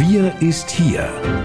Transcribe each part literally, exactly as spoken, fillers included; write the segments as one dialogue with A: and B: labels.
A: Wir ist hier.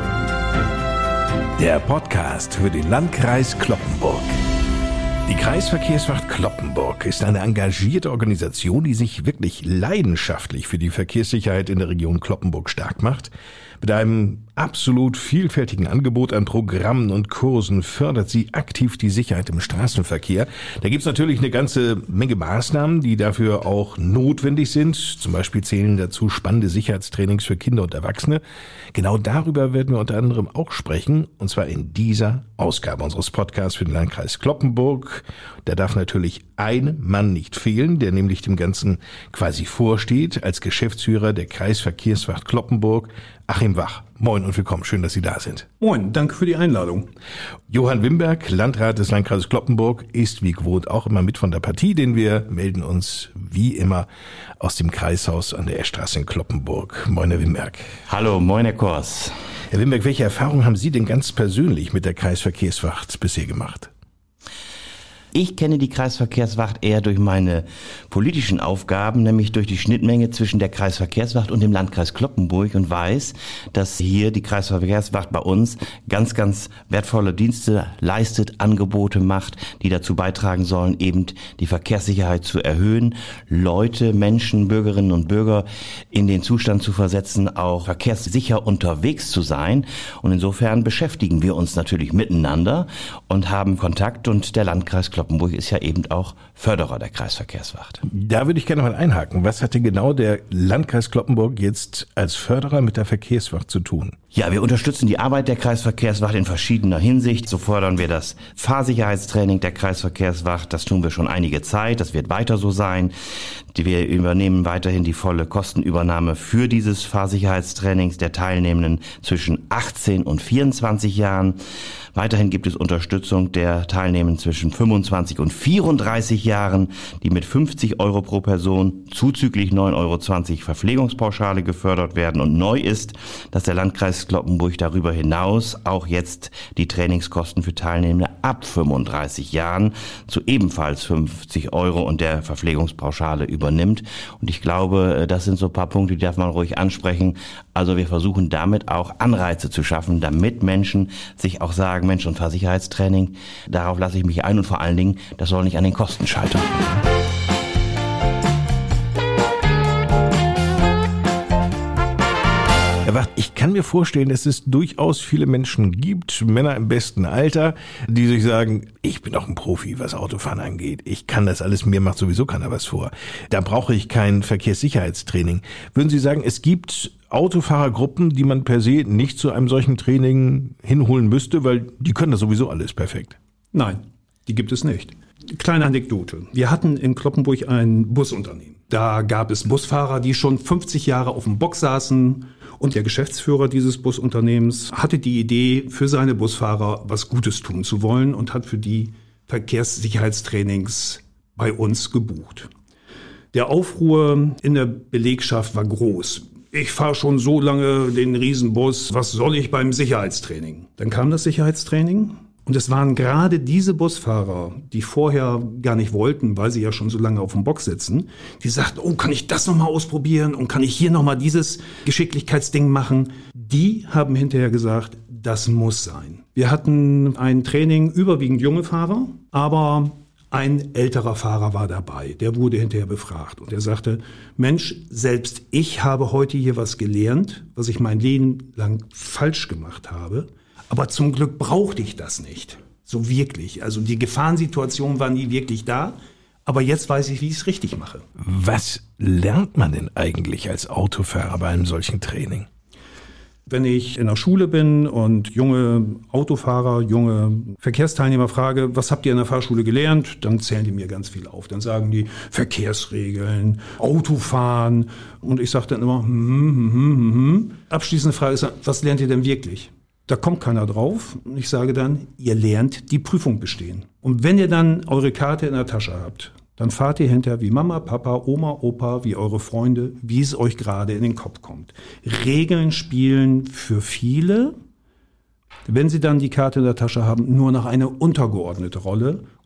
A: Der Podcast für den Landkreis Cloppenburg. Die Kreisverkehrswacht Cloppenburg ist eine engagierte Organisation, die sich wirklich leidenschaftlich für die Verkehrssicherheit in der Region Cloppenburg stark macht. Mit einem absolut vielfältigen Angebot an Programmen und Kursen fördert sie aktiv die Sicherheit im Straßenverkehr. Da gibt's natürlich eine ganze Menge Maßnahmen, die dafür auch notwendig sind. Zum Beispiel zählen dazu spannende Sicherheitstrainings für Kinder und Erwachsene. Genau darüber werden wir unter anderem auch sprechen, und zwar in dieser Ausgabe unseres Podcasts für den Landkreis Cloppenburg. Da darf natürlich ein Mann nicht fehlen, der nämlich dem Ganzen quasi vorsteht, als Geschäftsführer der Kreisverkehrswacht Cloppenburg, Achim Wach. Moin und willkommen, schön, dass Sie da sind.
B: Moin, danke für die Einladung.
A: Johann Wimberg, Landrat des Landkreises Cloppenburg, ist wie gewohnt auch immer mit von der Partie, denn wir melden uns wie immer aus dem Kreishaus an der Eschstraße in Cloppenburg. Moin, Herr Wimberg.
C: Hallo, moin, Herr Kors.
A: Herr Wimberg, welche Erfahrungen haben Sie denn ganz persönlich mit der Kreisverkehrswacht bisher gemacht?
C: Ich kenne die Kreisverkehrswacht eher durch meine politischen Aufgaben, nämlich durch die Schnittmenge zwischen der Kreisverkehrswacht und dem Landkreis Cloppenburg, und weiß, dass hier die Kreisverkehrswacht bei uns ganz, ganz wertvolle Dienste leistet, Angebote macht, die dazu beitragen sollen, eben die Verkehrssicherheit zu erhöhen, Leute, Menschen, Bürgerinnen und Bürger in den Zustand zu versetzen, auch verkehrssicher unterwegs zu sein. Und insofern beschäftigen wir uns natürlich miteinander und haben Kontakt, und der Landkreis Cloppenburg Cloppenburg ist ja eben auch Förderer der Kreisverkehrswacht.
A: Da würde ich gerne mal einhaken. Was hat denn genau der Landkreis Cloppenburg jetzt als Förderer mit der Verkehrswacht zu tun?
C: Ja, wir unterstützen die Arbeit der Kreisverkehrswacht in verschiedener Hinsicht. So fordern wir das Fahrsicherheitstraining der Kreisverkehrswacht. Das tun wir schon einige Zeit. Das wird weiter so sein. Wir übernehmen weiterhin die volle Kostenübernahme für dieses Fahrsicherheitstrainings der Teilnehmenden zwischen achtzehn und vierundzwanzig Jahren. Weiterhin gibt es Unterstützung der Teilnehmenden zwischen fünfundzwanzig und vierunddreißig Jahren, die mit fünfzig Euro pro Person zuzüglich neun Euro zwanzig Verpflegungspauschale gefördert werden. Und neu ist, dass der Landkreis Cloppenburg darüber hinaus auch jetzt die Trainingskosten für Teilnehmende ab fünfunddreißig Jahren zu ebenfalls fünfzig Euro und der Verpflegungspauschale übernimmt. Und ich glaube, das sind so ein paar Punkte, die darf man ruhig ansprechen. Also wir versuchen damit auch Anreize zu schaffen, damit Menschen sich auch sagen, Mensch, und Fahrsicherheitstraining, darauf lasse ich mich ein, und vor allen Dingen, das soll nicht an den Kosten scheitern.
A: Herr Wacht, ich kann mir vorstellen, dass es durchaus viele Menschen gibt, Männer im besten Alter, die sich sagen, ich bin doch ein Profi, was Autofahren angeht. Ich kann das alles, mir macht sowieso keiner was vor. Da brauche ich kein Verkehrssicherheitstraining. Würden Sie sagen, es gibt Autofahrergruppen, die man per se nicht zu einem solchen Training hinholen müsste, weil die können das sowieso alles perfekt?
B: Nein, die gibt es nicht. Kleine Anekdote. Wir hatten in Cloppenburg ein Busunternehmen. Da gab es Busfahrer, die schon fünfzig Jahre auf dem Bock saßen, und der Geschäftsführer dieses Busunternehmens hatte die Idee, für seine Busfahrer was Gutes tun zu wollen, und hat für die Verkehrssicherheitstrainings bei uns gebucht. Der Aufruhr in der Belegschaft war groß. Ich fahre schon so lange den Riesenbus, was soll ich beim Sicherheitstraining? Dann kam das Sicherheitstraining, und es waren gerade diese Busfahrer, die vorher gar nicht wollten, weil sie ja schon so lange auf dem Bock sitzen, die sagten, oh, kann ich das nochmal ausprobieren und kann ich hier nochmal dieses Geschicklichkeitsding machen? Die haben hinterher gesagt, das muss sein. Wir hatten ein Training, überwiegend junge Fahrer, aber ein älterer Fahrer war dabei, der wurde hinterher befragt, und er sagte, Mensch, selbst ich habe heute hier was gelernt, was ich mein Leben lang falsch gemacht habe, aber zum Glück brauchte ich das nicht, so wirklich. Also die Gefahrensituation war nie wirklich da, aber jetzt weiß ich, wie ich es richtig mache.
A: Was lernt man denn eigentlich als Autofahrer bei einem solchen Training?
B: Wenn ich in der Schule bin und junge Autofahrer, junge Verkehrsteilnehmer frage, was habt ihr in der Fahrschule gelernt? Dann zählen die mir ganz viel auf. Dann sagen die Verkehrsregeln, Autofahren. Und ich sage dann immer, hm, hm, hm, hm. Abschließende Frage ist, was lernt ihr denn wirklich? Da kommt keiner drauf. Und ich sage dann, ihr lernt die Prüfung bestehen. Und wenn ihr dann eure Karte in der Tasche habt, dann fahrt ihr hinterher wie Mama, Papa, Oma, Opa, wie eure Freunde, wie es euch gerade in den Kopf kommt. Regeln spielen für viele, wenn sie dann die Karte in der Tasche haben, nur noch eine untergeordnete Rolle.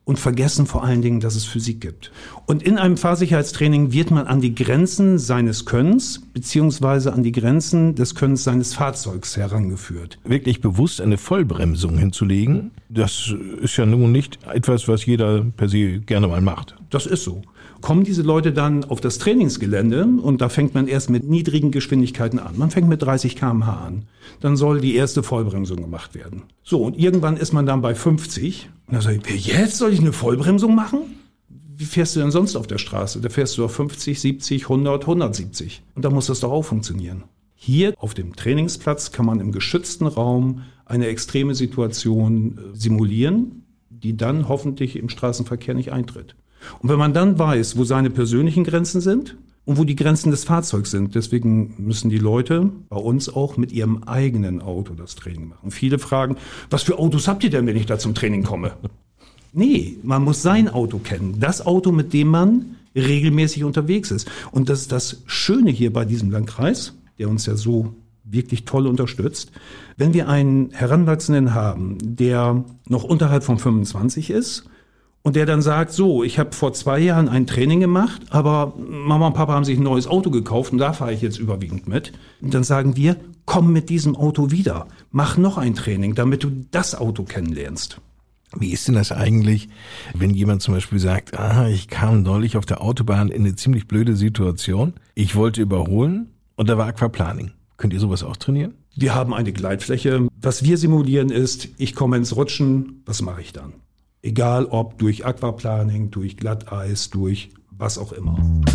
B: und vergessen vor allen Dingen, dass es Physik gibt. Und in einem Fahrsicherheitstraining wird man an die Grenzen seines Könnens beziehungsweise an die Grenzen des Könnens seines Fahrzeugs herangeführt.
A: Wirklich bewusst eine Vollbremsung hinzulegen, das ist ja nun nicht etwas, was jeder per se gerne mal macht.
B: Das ist so. Kommen diese Leute dann auf das Trainingsgelände und da fängt man erst mit niedrigen Geschwindigkeiten an. Man fängt mit dreißig Kilometer pro Stunde an. Dann soll die erste Vollbremsung gemacht werden. So, und irgendwann ist man dann bei fünfzig. Und dann sage ich, jetzt soll ich eine Vollbremsung machen? Wie fährst du denn sonst auf der Straße? Da fährst du auf fünfzig, siebzig, hundert, hundertsiebzig. Und da muss das doch auch funktionieren. Hier auf dem Trainingsplatz kann man im geschützten Raum eine extreme Situation simulieren, die dann hoffentlich im Straßenverkehr nicht eintritt. Und wenn man dann weiß, wo seine persönlichen Grenzen sind und wo die Grenzen des Fahrzeugs sind, deswegen müssen die Leute bei uns auch mit ihrem eigenen Auto das Training machen. Viele fragen, was für Autos habt ihr denn, wenn ich da zum Training komme? Nee, man muss sein Auto kennen. Das Auto, mit dem man regelmäßig unterwegs ist. Und das ist das Schöne hier bei diesem Landkreis, der uns ja so wirklich toll unterstützt. Wenn wir einen Heranwachsenden haben, der noch unterhalb von fünfundzwanzig ist, und der dann sagt, so, ich habe vor zwei Jahren ein Training gemacht, aber Mama und Papa haben sich ein neues Auto gekauft und da fahre ich jetzt überwiegend mit. Und dann sagen wir, komm mit diesem Auto wieder, mach noch ein Training, damit du das Auto kennenlernst.
A: Wie ist denn das eigentlich, wenn jemand zum Beispiel sagt, ah, ich kam neulich auf der Autobahn in eine ziemlich blöde Situation, ich wollte überholen und da war Aquaplaning. Könnt ihr sowas auch trainieren?
B: Wir haben eine Gleitfläche. Was wir simulieren ist, ich komme ins Rutschen, was mache ich dann? Egal ob durch Aquaplaning, durch Glatteis, durch was auch immer.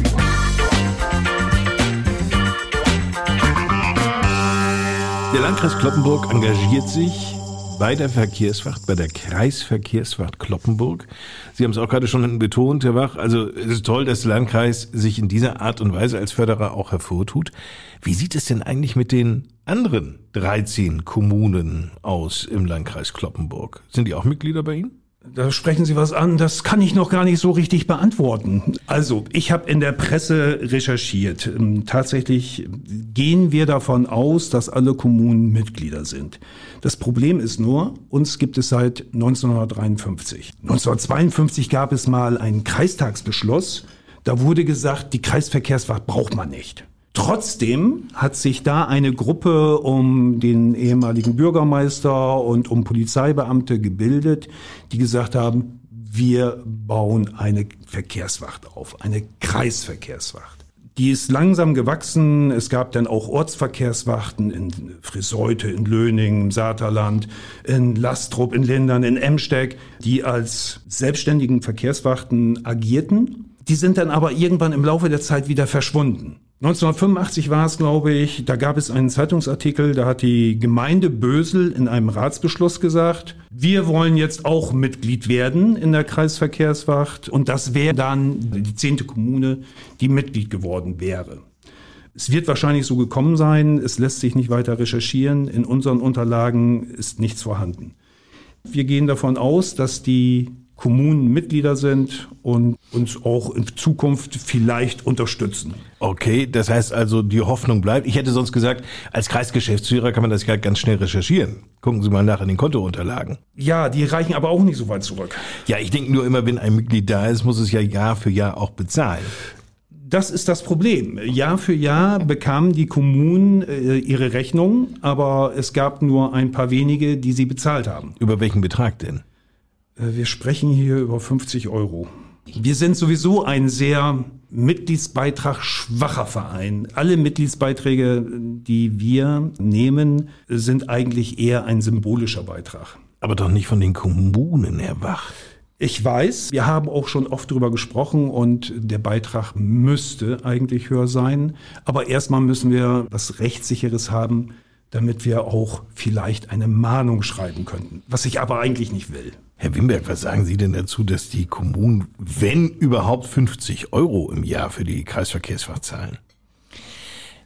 A: Der Landkreis Cloppenburg engagiert sich bei der Verkehrswacht, bei der Kreisverkehrswacht Cloppenburg. Sie haben es auch gerade schon betont, Herr Wach. Also es ist toll, dass der Landkreis sich in dieser Art und Weise als Förderer auch hervortut. Wie sieht es denn eigentlich mit den anderen dreizehn Kommunen aus im Landkreis Cloppenburg? Sind die auch Mitglieder bei Ihnen?
B: Da sprechen Sie was an, das kann ich noch gar nicht so richtig beantworten. Also, ich habe in der Presse recherchiert. Tatsächlich gehen wir davon aus, dass alle Kommunen Mitglieder sind. Das Problem ist nur, uns gibt es seit neunzehnhundertdreiundfünfzig. neunzehnhundertzweiundfünfzig gab es mal einen Kreistagsbeschluss. Da wurde gesagt, die Kreisverkehrswacht braucht man nicht. Trotzdem hat sich da eine Gruppe um den ehemaligen Bürgermeister und um Polizeibeamte gebildet, die gesagt haben, wir bauen eine Verkehrswacht auf, eine Kreisverkehrswacht. Die ist langsam gewachsen. Es gab dann auch Ortsverkehrswachten in Friseute, in Löning, im Saterland, in Lastrup, in Lindern, in Emsteg, die als selbstständigen Verkehrswachten agierten. Die sind dann aber irgendwann im Laufe der Zeit wieder verschwunden. neunzehnhundertfünfundachtzig war es, glaube ich, da gab es einen Zeitungsartikel, da hat die Gemeinde Bösel in einem Ratsbeschluss gesagt, wir wollen jetzt auch Mitglied werden in der Kreisverkehrswacht und das wäre dann die zehnte Kommune, die Mitglied geworden wäre. Es wird wahrscheinlich so gekommen sein, es lässt sich nicht weiter recherchieren, in unseren Unterlagen ist nichts vorhanden. Wir gehen davon aus, dass die Kommunen Mitglieder sind und uns auch in Zukunft vielleicht unterstützen.
A: Okay, das heißt also, die Hoffnung bleibt. Ich hätte sonst gesagt, als Kreisgeschäftsführer kann man das ja ganz schnell recherchieren. Gucken Sie mal nach in den Kontounterlagen.
B: Ja, die reichen aber auch nicht so weit zurück.
A: Ja, ich denke nur immer, wenn ein Mitglied da ist, muss es ja Jahr für Jahr auch bezahlen.
B: Das ist das Problem. Jahr für Jahr bekamen die Kommunen äh, ihre Rechnung, aber es gab nur ein paar wenige, die sie bezahlt haben.
A: Über welchen Betrag denn?
B: Wir sprechen hier über fünfzig Euro. Wir sind sowieso ein sehr mitgliedsbeitragschwacher Verein. Alle Mitgliedsbeiträge, die wir nehmen, sind eigentlich eher ein symbolischer Beitrag.
A: Aber doch nicht von den Kommunen, Herr Wach.
B: Ich weiß, wir haben auch schon oft darüber gesprochen und der Beitrag müsste eigentlich höher sein. Aber erstmal müssen wir was Rechtssicheres haben, damit wir auch vielleicht eine Mahnung schreiben könnten, was ich aber eigentlich nicht will.
A: Herr Wimberg, was sagen Sie denn dazu, dass die Kommunen, wenn überhaupt, fünfzig Euro im Jahr für die Kreisverkehrswacht zahlen?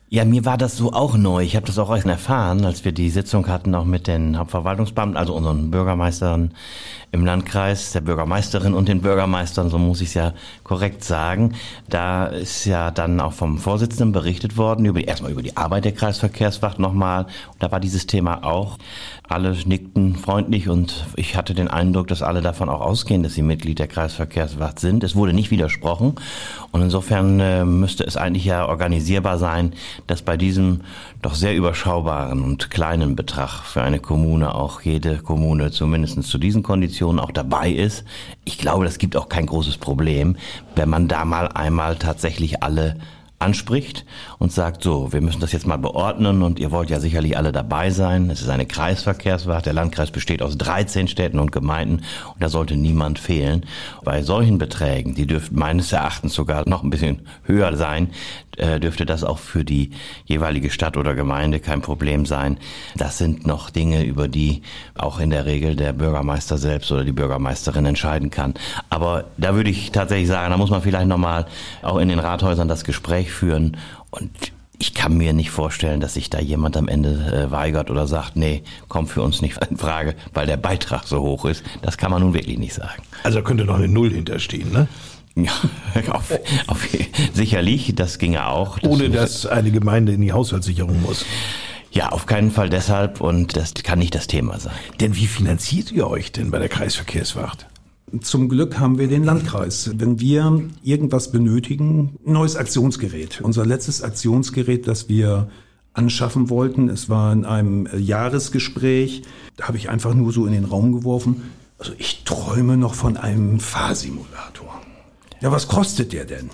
C: Ja, mir war das so auch neu. Ich habe das auch erst erfahren, als wir die Sitzung hatten, auch mit den Hauptverwaltungsbeamten, also unseren Bürgermeistern im Landkreis, der Bürgermeisterin und den Bürgermeistern, so muss ich es ja korrekt sagen. Da ist ja dann auch vom Vorsitzenden berichtet worden, über, erstmal über die Arbeit der Kreisverkehrswacht nochmal. Und da war dieses Thema auch. Alle nickten freundlich und ich hatte den Eindruck, dass alle davon auch ausgehen, dass sie Mitglied der Kreisverkehrswacht sind. Es wurde nicht widersprochen und insofern äh, müsste es eigentlich ja organisierbar sein, dass bei diesem doch sehr überschaubaren und kleinen Betrag für eine Kommune auch jede Kommune zumindest zu diesen Konditionen auch dabei ist. Ich glaube, das gibt auch kein großes Problem, wenn man da mal einmal tatsächlich alle anspricht und sagt, so, wir müssen das jetzt mal beordnen und ihr wollt ja sicherlich alle dabei sein. Es ist eine Kreisverkehrswacht. Der Landkreis besteht aus dreizehn Städten und Gemeinden und da sollte niemand fehlen. Bei solchen Beträgen, die dürften meines Erachtens sogar noch ein bisschen höher sein, äh, dürfte das auch für die jeweilige Stadt oder Gemeinde kein Problem sein. Das sind noch Dinge, über die auch in der Regel der Bürgermeister selbst oder die Bürgermeisterin entscheiden kann. Aber da würde ich tatsächlich sagen, da muss man vielleicht nochmal auch in den Rathäusern das Gespräch führen und ich kann mir nicht vorstellen, dass sich da jemand am Ende äh, weigert oder sagt, nee, kommt für uns nicht in Frage, weil der Beitrag so hoch ist. Das kann man nun wirklich nicht sagen.
A: Also könnte noch eine Null hinterstehen, ne?
C: Ja, auf, auf, sicherlich, das ginge auch.
A: Das Ohne dass eine Gemeinde in die Haushaltssicherung muss.
C: Ja, auf keinen Fall deshalb und das kann nicht das Thema sein.
A: Denn wie finanziert ihr euch denn bei der Kreisverkehrswacht?
B: Zum Glück haben wir den Landkreis. Wenn wir irgendwas benötigen, ein neues Aktionsgerät. Unser letztes Aktionsgerät, das wir anschaffen wollten, es war in einem Jahresgespräch, da habe ich einfach nur so in den Raum geworfen, also ich träume noch von einem Fahrsimulator. Ja, was kostet der denn?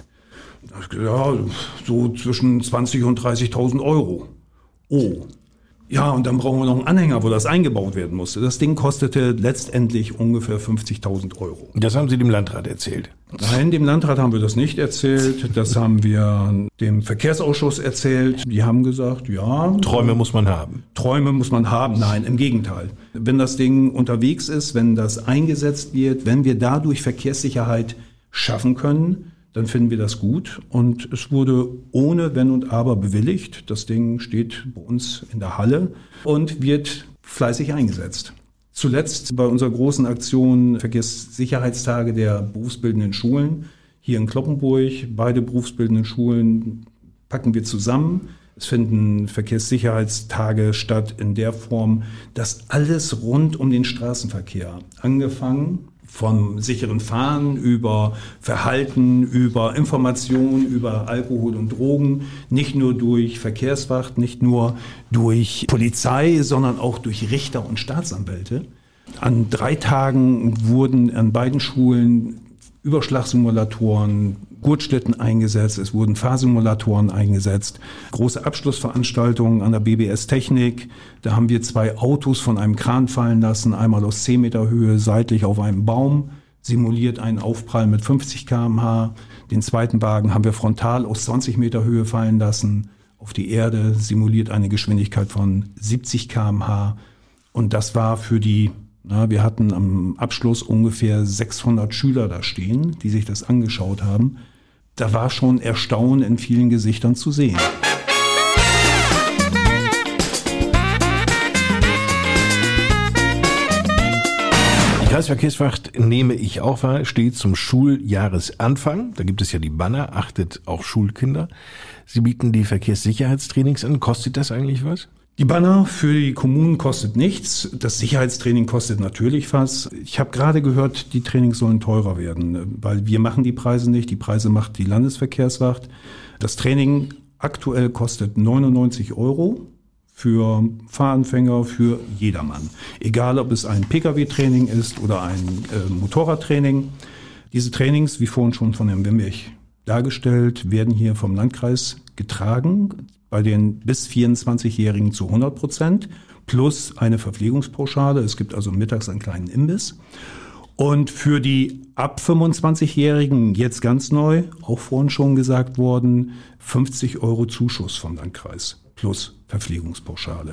B: Ja, so zwischen zwanzig und dreißigtausend Euro. Oh. Ja, und dann brauchen wir noch einen Anhänger, wo das eingebaut werden musste. Das Ding kostete letztendlich ungefähr fünfzigtausend Euro.
A: Das haben Sie dem Landrat erzählt?
B: Nein, dem Landrat haben wir das nicht erzählt. Das haben wir dem Verkehrsausschuss erzählt. Die haben gesagt, ja.
A: Träume muss man haben.
B: Träume muss man haben. Nein, im Gegenteil. Wenn das Ding unterwegs ist, wenn das eingesetzt wird, wenn wir dadurch Verkehrssicherheit schaffen können, dann finden wir das gut. Und es wurde ohne Wenn und Aber bewilligt. Das Ding steht bei uns in der Halle und wird fleißig eingesetzt. Zuletzt bei unserer großen Aktion Verkehrssicherheitstage der berufsbildenden Schulen hier in Cloppenburg. Beide berufsbildenden Schulen packen wir zusammen. Es finden Verkehrssicherheitstage statt in der Form, dass alles rund um den Straßenverkehr, angefangen vom sicheren Fahren über Verhalten, über Information, über Alkohol und Drogen, nicht nur durch Verkehrswacht, nicht nur durch Polizei, sondern auch durch Richter und Staatsanwälte. An drei Tagen wurden an beiden Schulen Überschlagsimulatoren, Gurtschlitten eingesetzt, es wurden Fahrsimulatoren eingesetzt, große Abschlussveranstaltungen an der B B S Technik. Da haben wir zwei Autos von einem Kran fallen lassen, einmal aus zehn Meter Höhe seitlich auf einem Baum, simuliert einen Aufprall mit fünfzig Kilometer pro Stunde. Den zweiten Wagen haben wir frontal aus zwanzig Meter Höhe fallen lassen auf die Erde, simuliert eine Geschwindigkeit von siebzig Kilometer pro Stunde. Und das war für die Na, wir hatten am Abschluss ungefähr sechshundert Schüler da stehen, die sich das angeschaut haben. Da war schon Erstaunen in vielen Gesichtern zu sehen.
A: Die Kreisverkehrswacht, nehme ich auch wahr, steht zum Schuljahresanfang. Da gibt es ja die Banner, achtet auch Schulkinder. Sie bieten die Verkehrssicherheitstrainings an. Kostet das eigentlich was?
B: Die Banner für die Kommunen kostet nichts. Das Sicherheitstraining kostet natürlich was. Ich habe gerade gehört, die Trainings sollen teurer werden, weil wir machen die Preise nicht. Die Preise macht die Landesverkehrswacht. Das Training aktuell kostet neunundneunzig Euro für Fahranfänger, für jedermann. Egal, ob es ein Pkw-Training ist oder ein äh, Motorradtraining. Diese Trainings, wie vorhin schon von Herrn Wimwig dargestellt, werden hier vom Landkreis getragen. Bei den bis vierundzwanzigjährigen zu hundert Prozent plus eine Verpflegungspauschale. Es gibt also mittags einen kleinen Imbiss. Und für die ab fünfundzwanzigjährigen, jetzt ganz neu, auch vorhin schon gesagt worden, fünfzig Euro Zuschuss vom Landkreis plus Verpflegungspauschale.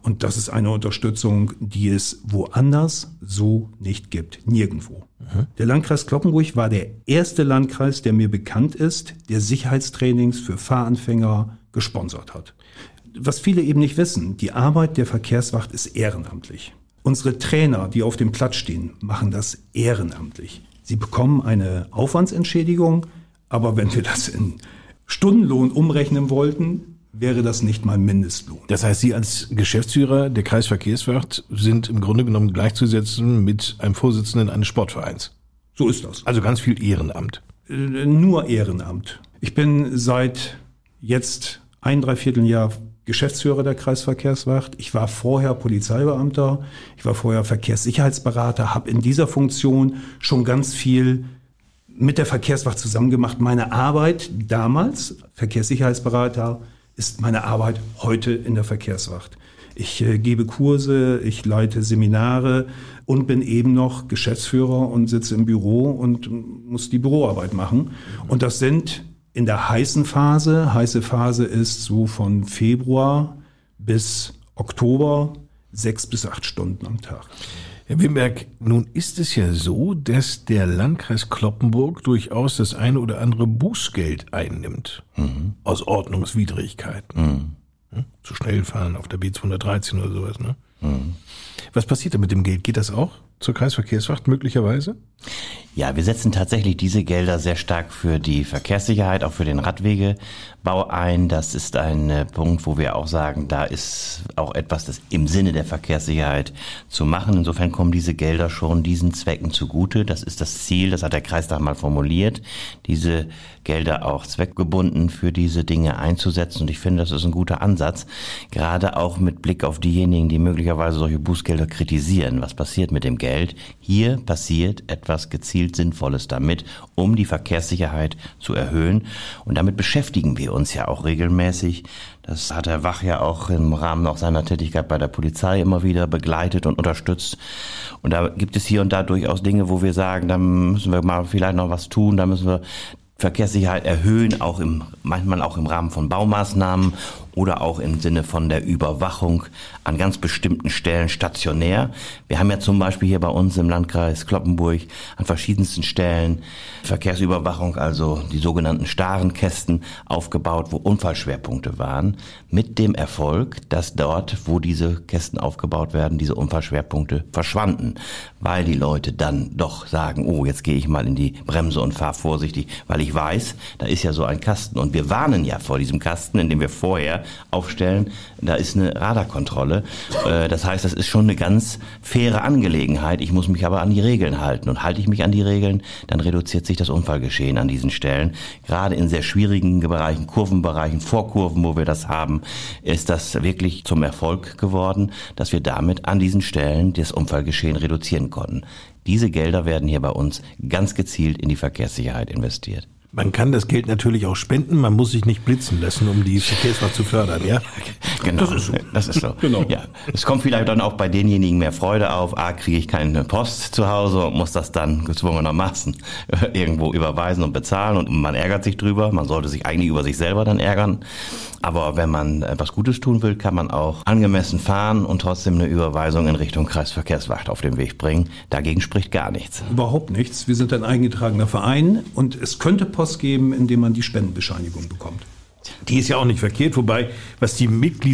B: Und das ist eine Unterstützung, die es woanders so nicht gibt. Nirgendwo. Mhm. Der Landkreis Cloppenburg war der erste Landkreis, der mir bekannt ist, der Sicherheitstrainings für Fahranfänger gesponsert hat. Was viele eben nicht wissen, die Arbeit der Verkehrswacht ist ehrenamtlich. Unsere Trainer, die auf dem Platz stehen, machen das ehrenamtlich. Sie bekommen eine Aufwandsentschädigung, aber wenn wir das in Stundenlohn umrechnen wollten, wäre das nicht mal Mindestlohn.
A: Das heißt, Sie als Geschäftsführer der Kreisverkehrswacht sind im Grunde genommen gleichzusetzen mit einem Vorsitzenden eines Sportvereins.
B: So ist das.
A: Also ganz viel Ehrenamt.
B: Äh, nur Ehrenamt. Ich bin seit jetzt ein Dreivierteljahr Geschäftsführer der Kreisverkehrswacht. Ich war vorher Polizeibeamter, ich war vorher Verkehrssicherheitsberater, habe in dieser Funktion schon ganz viel mit der Verkehrswacht zusammen gemacht. Meine Arbeit damals, Verkehrssicherheitsberater, ist meine Arbeit heute in der Verkehrswacht. Ich äh, gebe Kurse, ich leite Seminare und bin eben noch Geschäftsführer und sitze im Büro und muss die Büroarbeit machen. Und das sind in der heißen Phase, heiße Phase ist so von Februar bis Oktober, sechs bis acht Stunden am Tag.
A: Herr Wimberg, nun ist es ja so, dass der Landkreis Cloppenburg durchaus das eine oder andere Bußgeld einnimmt. Mhm. Aus Ordnungswidrigkeiten. Mhm. Hm? Zu schnell fahren auf der B zweihundertdreizehn oder sowas, ne? Mhm. Was passiert da mit dem Geld? Geht das auch zur Kreisverkehrswacht möglicherweise?
C: Ja, wir setzen tatsächlich diese Gelder sehr stark für die Verkehrssicherheit, auch für den Radwegebau ein. Das ist ein äh, Punkt, wo wir auch sagen, da ist auch etwas das im Sinne der Verkehrssicherheit zu machen. Insofern kommen diese Gelder schon diesen Zwecken zugute. Das ist das Ziel, das hat der Kreistag mal formuliert, diese Gelder auch zweckgebunden für diese Dinge einzusetzen. Und ich finde, das ist ein guter Ansatz, gerade auch mit Blick auf diejenigen, die möglicherweise solche Bußgelder kritisieren. Was passiert mit dem Geld? Hier passiert etwas gezielt Sinnvolles damit, um die Verkehrssicherheit zu erhöhen. Und damit beschäftigen wir uns ja auch regelmäßig. Das hat Herr Wach ja auch im Rahmen auch seiner Tätigkeit bei der Polizei immer wieder begleitet und unterstützt. Und da gibt es hier und da durchaus Dinge, wo wir sagen, da müssen wir mal vielleicht noch was tun, da müssen wir Verkehrssicherheit erhöhen, auch im, manchmal auch im Rahmen von Baumaßnahmen oder auch im Sinne von der Überwachung an ganz bestimmten Stellen stationär. Wir haben ja zum Beispiel hier bei uns im Landkreis Cloppenburg an verschiedensten Stellen Verkehrsüberwachung, also die sogenannten starren Kästen, aufgebaut, wo Unfallschwerpunkte waren, mit dem Erfolg, dass dort, wo diese Kästen aufgebaut werden, diese Unfallschwerpunkte verschwanden, weil die Leute dann doch sagen, oh, jetzt gehe ich mal in die Bremse und fahre vorsichtig, weil ich weiß, da ist ja so ein Kasten. Und wir warnen ja vor diesem Kasten, indem wir vorher aufstellen, da ist eine Radarkontrolle. Das heißt, das ist schon eine ganz faire Angelegenheit. Ich muss mich aber an die Regeln halten. Und halte ich mich an die Regeln, dann reduziert sich das Unfallgeschehen an diesen Stellen. Gerade in sehr schwierigen Bereichen, Kurvenbereichen, Vorkurven, wo wir das haben, ist das wirklich zum Erfolg geworden, dass wir damit an diesen Stellen das Unfallgeschehen reduzieren konnten. Diese Gelder werden hier bei uns ganz gezielt in die Verkehrssicherheit investiert.
A: Man kann das Geld natürlich auch spenden, man muss sich nicht blitzen lassen, um die Verkehrswacht zu fördern, ja?
C: Genau, das ist so. Das ist so. Genau. Ja. Es kommt vielleicht dann auch bei denjenigen mehr Freude auf. A, kriege ich keine Post zu Hause und muss das dann gezwungenermaßen irgendwo überweisen und bezahlen und man ärgert sich drüber. Man sollte sich eigentlich über sich selber dann ärgern. Aber wenn man etwas Gutes tun will, kann man auch angemessen fahren und trotzdem eine Überweisung in Richtung Kreisverkehrswacht auf den Weg bringen. Dagegen spricht gar nichts.
B: Überhaupt nichts. Wir sind ein eingetragener Verein und es könnte Post geben, indem man die Spendenbescheinigung bekommt.
A: Die ist ja auch nicht verkehrt, wobei, was die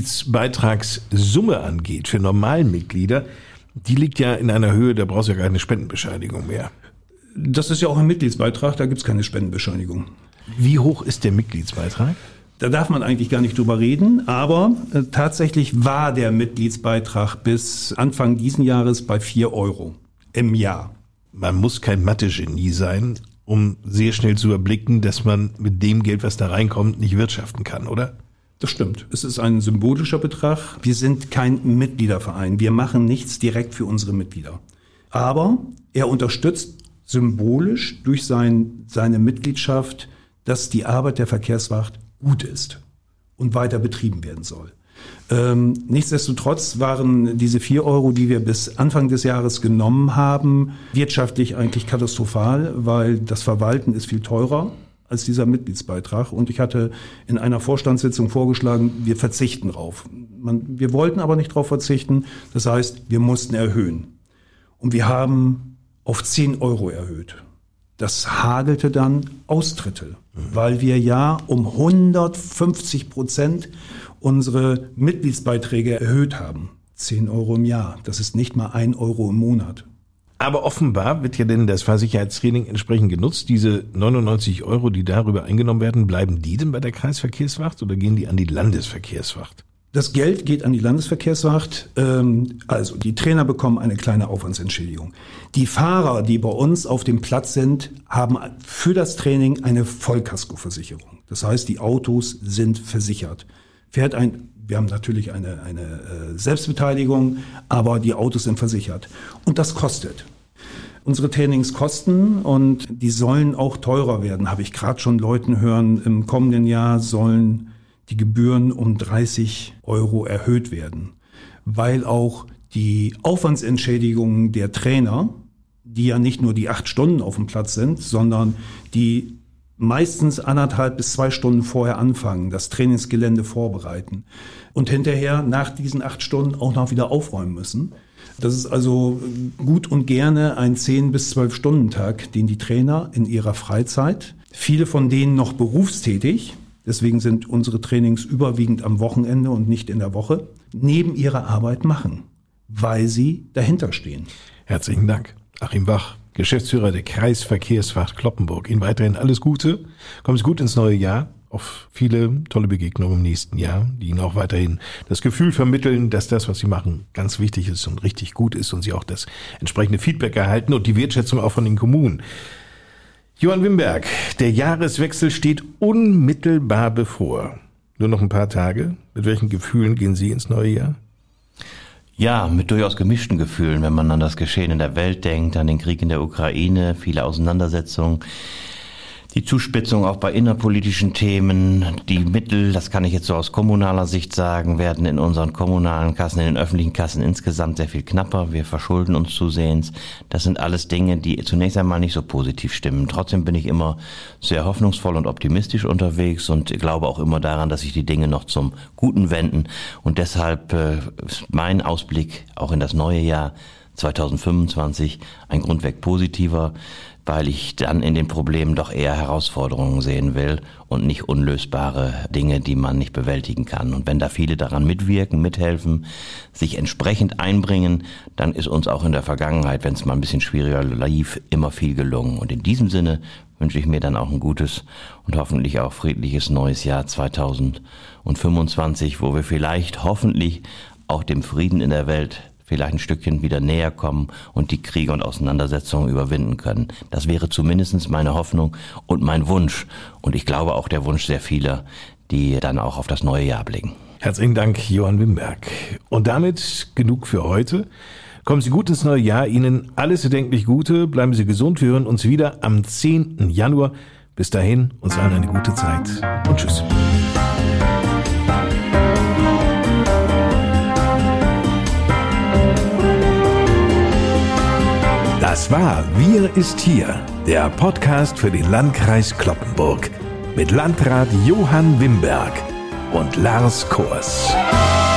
A: Mitgliedsbeitragssumme angeht für Normalmitglieder, die liegt ja in einer Höhe, da brauchst du ja keine Spendenbescheinigung mehr.
B: Das ist ja auch ein Mitgliedsbeitrag, da gibt es keine Spendenbescheinigung.
A: Wie hoch ist der Mitgliedsbeitrag?
B: Da darf man eigentlich gar nicht drüber reden, aber äh, tatsächlich war der Mitgliedsbeitrag bis Anfang diesen Jahres bei vier Euro im Jahr.
A: Man muss kein Mathe-Genie sein, um sehr schnell zu überblicken, dass man mit dem Geld, was da reinkommt, nicht wirtschaften kann, oder?
B: Das stimmt. Es ist ein symbolischer Betrag. Wir sind kein Mitgliederverein. Wir machen nichts direkt für unsere Mitglieder. Aber er unterstützt symbolisch durch sein, seine Mitgliedschaft, dass die Arbeit der Verkehrswacht gut ist und weiter betrieben werden soll. Ähm, nichtsdestotrotz waren diese vier Euro, die wir bis Anfang des Jahres genommen haben, wirtschaftlich eigentlich katastrophal, weil das Verwalten ist viel teurer als dieser Mitgliedsbeitrag. Und ich hatte in einer Vorstandssitzung vorgeschlagen, wir verzichten drauf. Man, wir wollten aber nicht darauf verzichten. Das heißt, wir mussten erhöhen. Und wir haben auf zehn Euro erhöht. Das hagelte dann Austritte, weil wir ja um hundertfünfzig Prozent unsere Mitgliedsbeiträge erhöht haben. zehn Euro im Jahr. Das ist nicht mal ein Euro im Monat.
A: Aber offenbar wird ja denn das Fahrsicherheitstraining entsprechend genutzt. Diese neunundneunzig Euro, die darüber eingenommen werden, bleiben die denn bei der Kreisverkehrswacht oder gehen die an die Landesverkehrswacht?
B: Das Geld geht an die Landesverkehrswacht. Also die Trainer bekommen eine kleine Aufwandsentschädigung. Die Fahrer, die bei uns auf dem Platz sind, haben für das Training eine Vollkaskoversicherung. Das heißt, die Autos sind versichert. Fährt ein, wir haben natürlich eine, eine Selbstbeteiligung, aber die Autos sind versichert. Und das kostet. Unsere Trainings kosten und die sollen auch teurer werden. Habe ich gerade schon Leuten hören, im kommenden Jahr sollen die Gebühren um dreißig Euro erhöht werden, weil auch die Aufwandsentschädigungen der Trainer, die ja nicht nur die acht Stunden auf dem Platz sind, sondern die meistens anderthalb bis zwei Stunden vorher anfangen, das Trainingsgelände vorbereiten und hinterher nach diesen acht Stunden auch noch wieder aufräumen müssen. Das ist also gut und gerne ein zehn bis zwölf Stunden Tag, den die Trainer in ihrer Freizeit, viele von denen noch berufstätig, deswegen sind unsere Trainings überwiegend am Wochenende und nicht in der Woche, neben ihrer Arbeit machen, weil sie dahinter stehen.
A: Herzlichen Dank, Achim Wach, Geschäftsführer der Kreisverkehrswacht Cloppenburg. Ihnen weiterhin alles Gute. Kommen Sie gut ins neue Jahr. Auf viele tolle Begegnungen im nächsten Jahr, die Ihnen auch weiterhin das Gefühl vermitteln, dass das, was Sie machen, ganz wichtig ist und richtig gut ist und Sie auch das entsprechende Feedback erhalten und die Wertschätzung auch von den Kommunen. Johann Wimberg, der Jahreswechsel steht unmittelbar bevor. Nur noch ein paar Tage. Mit welchen Gefühlen gehen Sie ins neue Jahr?
C: Ja, mit durchaus gemischten Gefühlen, wenn man an das Geschehen in der Welt denkt, an den Krieg in der Ukraine, viele Auseinandersetzungen, die Zuspitzung auch bei innerpolitischen Themen, die Mittel, das kann ich jetzt so aus kommunaler Sicht sagen, werden in unseren kommunalen Kassen, in den öffentlichen Kassen insgesamt sehr viel knapper. Wir verschulden uns zusehends. Das sind alles Dinge, die zunächst einmal nicht so positiv stimmen. Trotzdem bin ich immer sehr hoffnungsvoll und optimistisch unterwegs und glaube auch immer daran, dass sich die Dinge noch zum Guten wenden. Und deshalb äh, ist mein Ausblick auch in das neue Jahr zwanzig fünfundzwanzig ein grundweg positiver, weil ich dann in den Problemen doch eher Herausforderungen sehen will und nicht unlösbare Dinge, die man nicht bewältigen kann. Und wenn da viele daran mitwirken, mithelfen, sich entsprechend einbringen, dann ist uns auch in der Vergangenheit, wenn es mal ein bisschen schwieriger lief, immer viel gelungen. Und in diesem Sinne wünsche ich mir dann auch ein gutes und hoffentlich auch friedliches neues Jahr zwanzig fünfundzwanzig, wo wir vielleicht hoffentlich auch dem Frieden in der Welt vielleicht ein Stückchen wieder näher kommen und die Kriege und Auseinandersetzungen überwinden können. Das wäre zumindest meine Hoffnung und mein Wunsch. Und ich glaube auch der Wunsch sehr vieler, die dann auch auf das neue Jahr blicken.
A: Herzlichen Dank, Johann Wimberg. Und damit genug für heute. Kommen Sie gut ins neue Jahr. Ihnen alles erdenklich Gute. Bleiben Sie gesund. Wir hören uns wieder am zehnten Januar. Bis dahin, uns allen eine gute Zeit und tschüss. Das war Wir ist hier, der Podcast für den Landkreis Cloppenburg mit Landrat Johann Wimberg und Lars Kors.